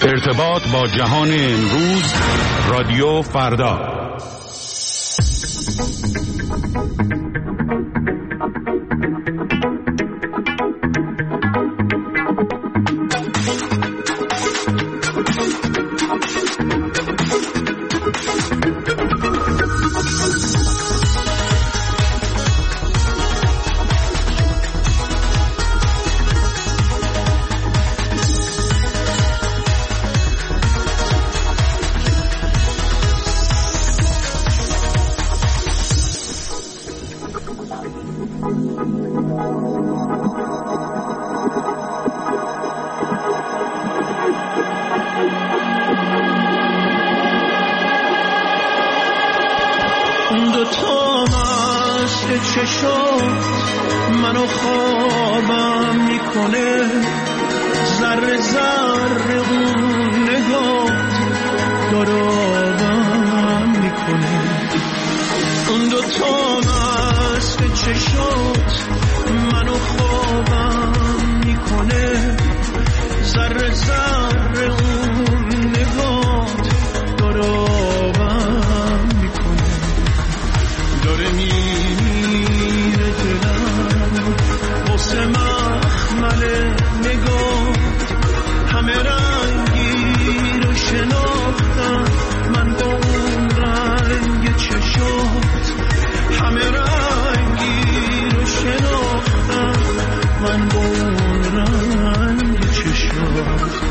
ارتباط با جهان امروز، رادیو فردا. منو خوابم میکنه، ذره ذره اون نگات دارابم میکنه. اون دوتا مست چشات منو خوابم میکنه، ذره ذره اون نگات دارابم میکنه. داره میره دلم واسه مخمل نگات، همه رنگی رو شناختم من با اون رنگ چشات، همه رنگی رو شناختم من با اون رنگ چشات.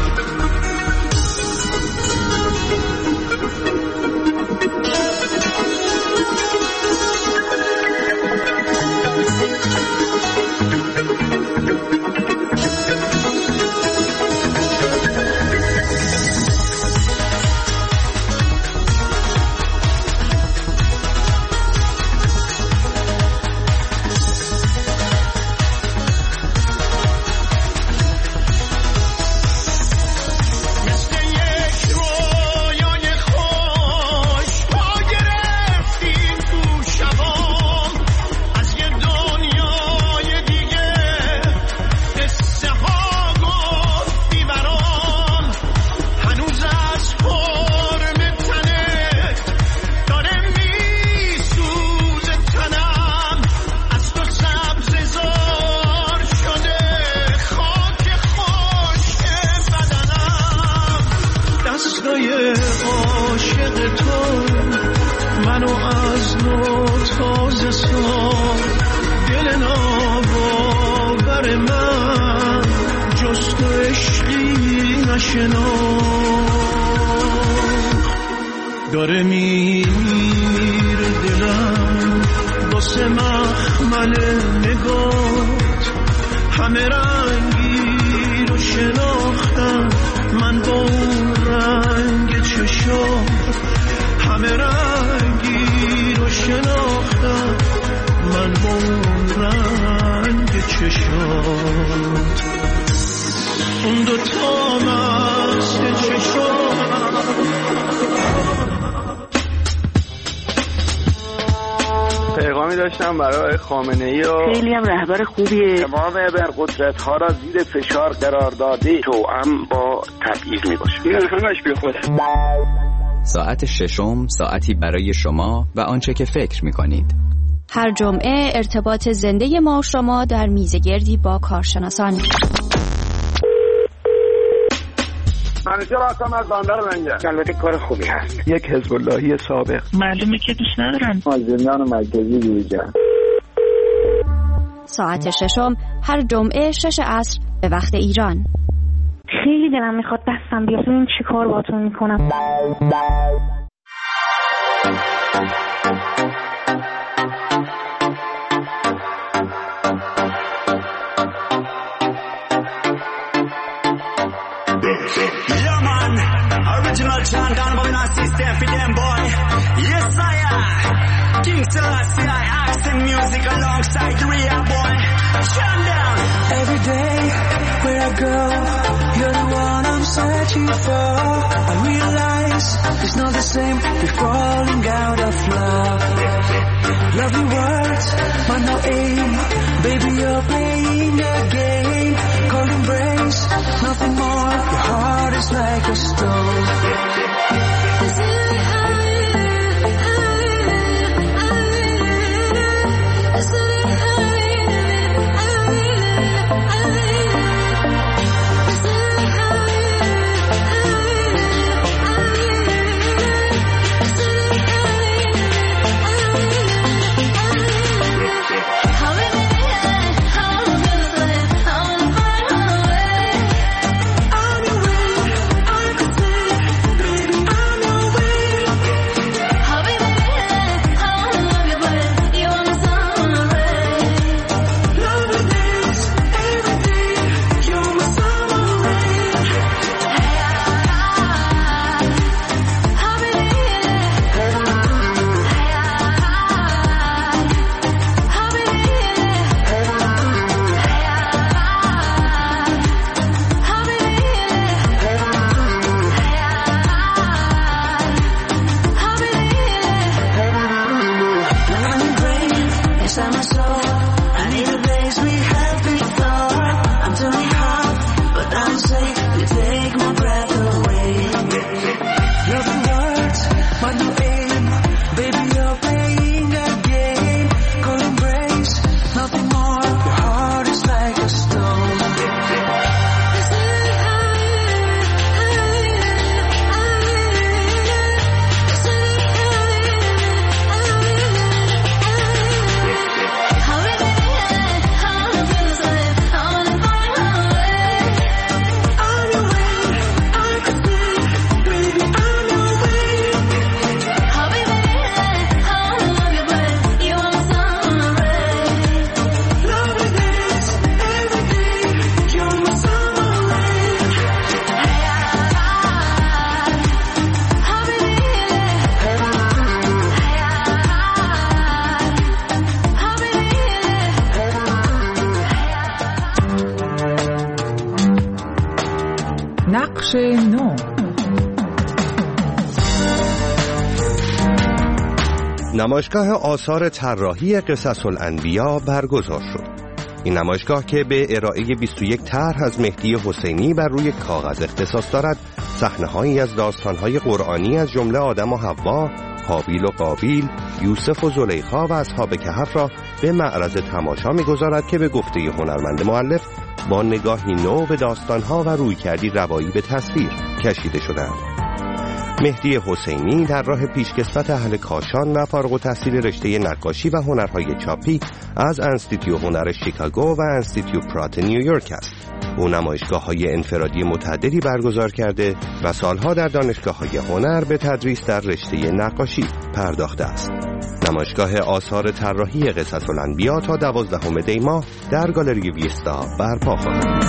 داره میره دلم واسه مخمل نگات، همه رنگی رو شناختم من با اون رنگ چشات، همه رنگی رو شناختم من با اون رنگ چشات. اون دوتا مست چشات پیغامی داشتم برای خامنه‌ای و خیلی هم رهبر خوبیه. تمام ابرقدرت‌ها را زیر فشار قرار داده توأم با تبعیض میباشه. این همش بی خوده. ساعت ششم، ساعتی برای شما و آنچه که فکر میکنید. هر جمعه ارتباط زنده ما و شما در میزگردی با کارشناسان. منیجر هستم از بندر منجر. البته کار خوبی هست. یک حزب اللهی سابق. معلومه که دوست ندارن. از زندان مرکزی بیرون. ساعت ششم هر جمعه 6 عصر به وقت ایران. خیلی دلم میخواد دستم بیاد ببین چی کار باهاتون میکنم. Original chant down but we not system for them boy. Yes I am King Selassie, I accent music alongside the real boy. Chant down. Every day where I go, you're the one I'm searching for. I realize it's not the same, we're falling out of love. Lovely words, but no aim. Baby, you're playing a game. Cold embrace, nothing more. Your heart is is like a stone. نقش نو. نمایشگاه آثار طراحی قصص الانبیا برگزار شد. این نمایشگاه که به ارائه 21 طرح از مهدی حسینی بر روی کاغذ اختصاص دارد، صحنه‌هایی از داستان‌های قرآنی از جمله آدم و حوا، هابیل و قابیل، یوسف و زلیخا و اصحاب کهف را به معرض تماشا می‌گذارد که به گفته هنرمند مؤلف با نگاهی نو به داستان‌ها و رویکردی روایی به تصویر کشیده شدند. مهدی حسینی در راه پیشکسوت اهل کاشان و فارغ التحصیل رشته نقاشی و هنرهای چاپی از انستیتیو هنر شیکاگو و انستیتیو پرات نیویورک است. او نمایشگاه‌های انفرادی متعددی برگزار کرده و سالها در دانشگاه‌های هنر به تدریس در رشته نقاشی پرداخته است. نمایشگاه آثار طراحی قصص الانبیا تا 12 دی ماه در گالری ویستا برپا خواهد.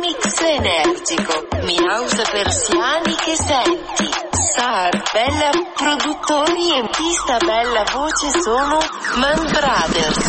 Persiani che senti, Sar, bella produttori e questa bella voce sono Man Brothers.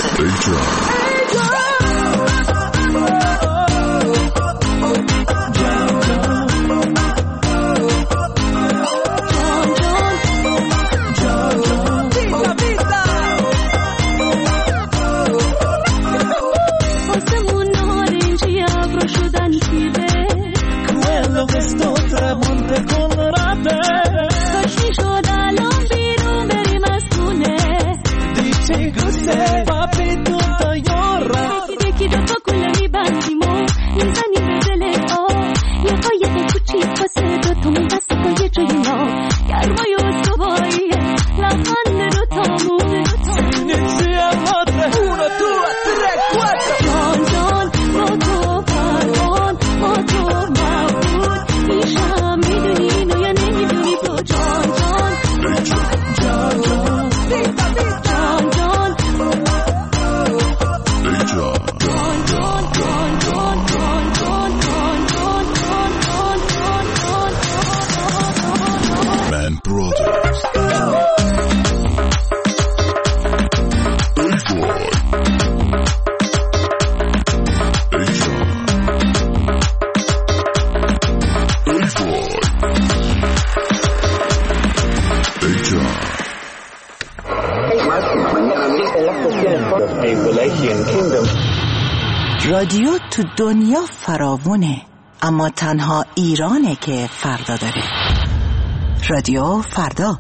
رادیو تو دنیا فراوونه، اما تنها ایرانه که فردا داره. رادیو فردا.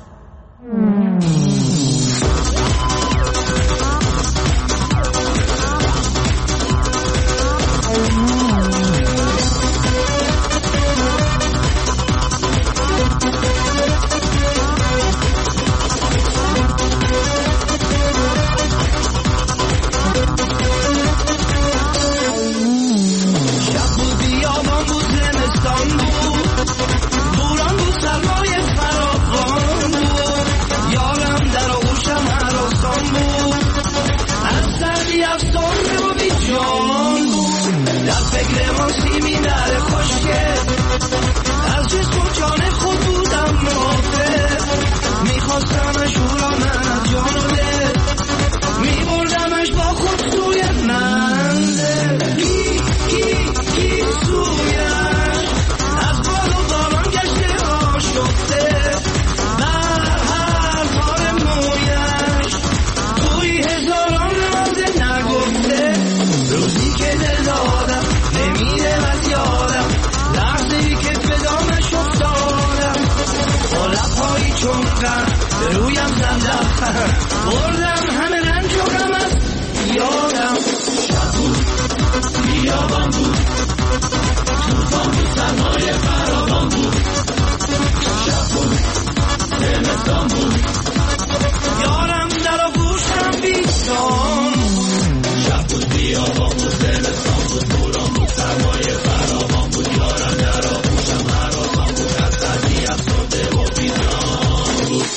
بردم همه رنج و غم از یادم. شب بود بیابان بود، طوفان بود، سرمایه فراوان بود. شب بود زمستان بود، یارم در آغوشم بیستان. شب بود بیابان بود، زمستان بود، بوران بود، سرمایه فراوان بود. یارم در آغوشم هراسان بود، از سردی افسرده و بیزان بود.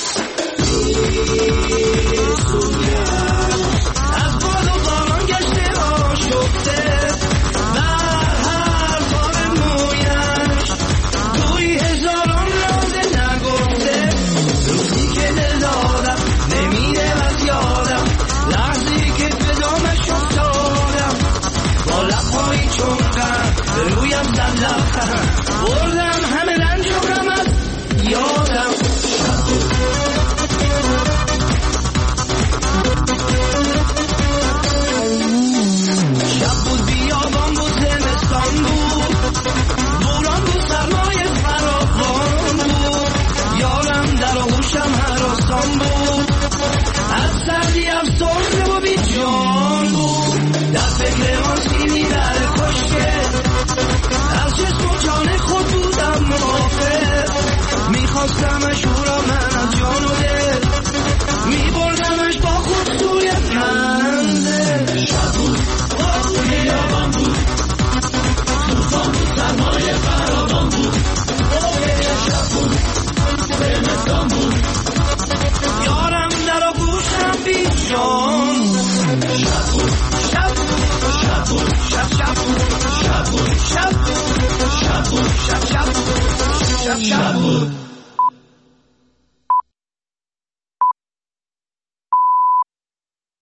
از باد و باران گشته آشفته، بر هر بار مویش توی هزاران راز نگفته. روزی که دل دادم نمیره از یادم، لحظی که به دامش افتادم. با لبهایی چون غم به رویم زدم، بردم همه رنج و غم از یادم. شب بود بیابان بود، زمستان بود، بوران بود، سرمایه فراوان بود. یارم در آغوشم هراسان بود، از سردی افسرده و بی جان بود. در فکر آن سیمی در کشته، از جسم و جان خود بودم منافق. میخواستمش او را من از جان و دل، میبردمش با خود سوی منزل. شب بود بیابان بود، طوفان بود، سرمایه فراوان بود. شب بود زمستان بود، یارم در آغوشم بی جان. شب بود شب بود شب بود شب بود شب بود شب بود شب بود شب بود شب بود.